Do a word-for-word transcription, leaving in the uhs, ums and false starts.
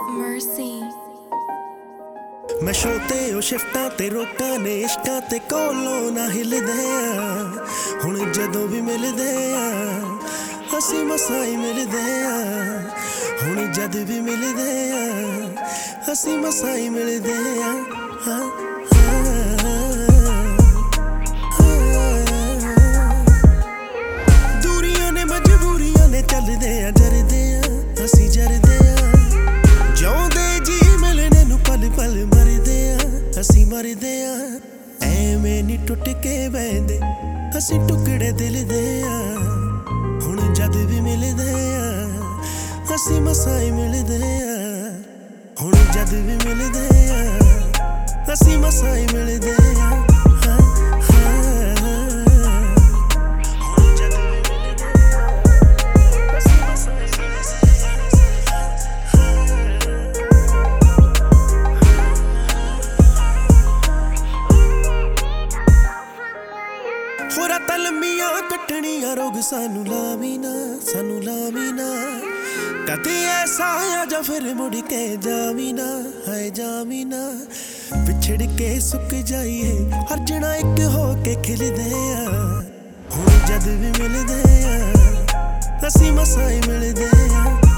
Mercy मैं शोते ओ शिफ्टां ते रोकां ने इश्कां ते कोलों ना हिलदे आ हुण जदों भी मिलदे आ असीं मसां ही मिलदे आ हुण जद भी मिलदे आ असीं मसां ही मिलदे आ हाँ दूरियां ने मजबूरियां ने चलदे आ जरदे आ असीं जरदे आ जिउंदे जी मिलने नूं पल पल मरदे आ असीं मरदे आ ऐवें नी टुट के बहिंदे असीं टुकड़े दिल दे आ हुण जद भी मिलदे आ असीं मसां ही मिलदे आ हुण जद भी मिलदे आ असीं मसां ही मिलदे आ हाँ हाँ हुण जद भी मिलदे आ असीं मसां ही होरा तलमियां कट्टनियां रोग सानू लावी ना सानू लावी ना कदे ऐसा आ जा फिर मुड़ के जावी ना हाय जावी ना विछड़ के सुक जाइए हर जना एक हो के खिलदे आ हुण जद भी मिलदे आ असीं मसां ही मिलदे आ